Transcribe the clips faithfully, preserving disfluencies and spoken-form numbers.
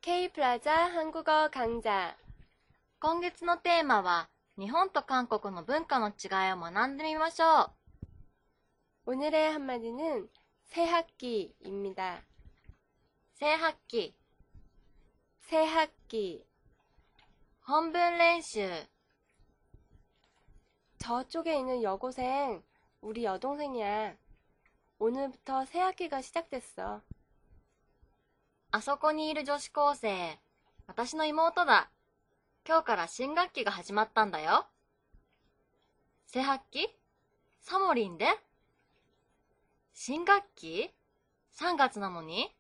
Kプラザ한국어 강좌。 今月のテーマは、日本と韓国の文化の違いを学んでみましょう。 오늘의 한마디는 새학기입니다. 새학기, 새학기. 本文練習。 저쪽에 있는 여고생, 우리 여동생이야. 오늘부터 새학기가 시작됐어. あそこにいる女子高生、私の妹だ。今日から新学期が始まったんだよ。새학기? サモリンで新学期 ?さんがつなのに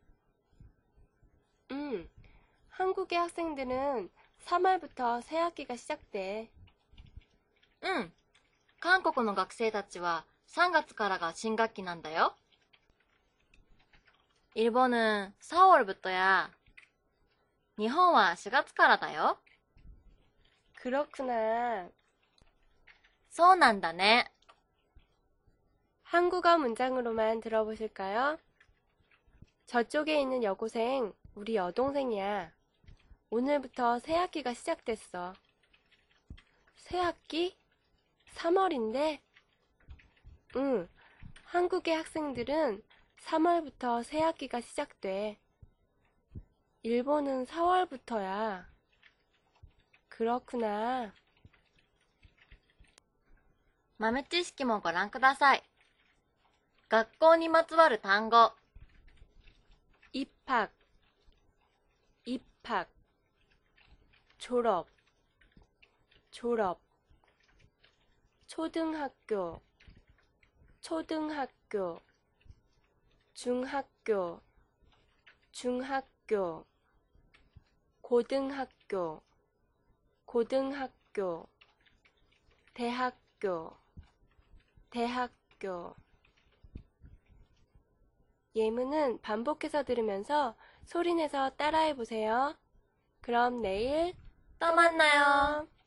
응. 한국의 학생들은 삼월부터 새학기가 시작돼. うん。韓国の学生たちはさんがつからが新学期なんだよ。일본은 사월부터야. 日本はしがつからだよ。 그렇구나. そうなんだね。 한국어 문장으로만 들어보실까요? 저쪽에 있는 여고생, 우리 여동생이야. 오늘부터 새학기가 시작됐어. 새학기? 삼월인데? 응, 한국의 학생들은 삼월부터 새학기가 시작돼. 일본은 사월부터야. 그렇구나. 豆知識もご覧ください。学校にまつわる単語。 입학, 입학. 졸업, 졸업. 초등학교, 초등학교. 중학교, 중학교. 고등학교, 고등학교. 대학교, 대학교. 예문은 반복해서 들으면서 소리내서 따라해보세요. 그럼 내일 또 만나요.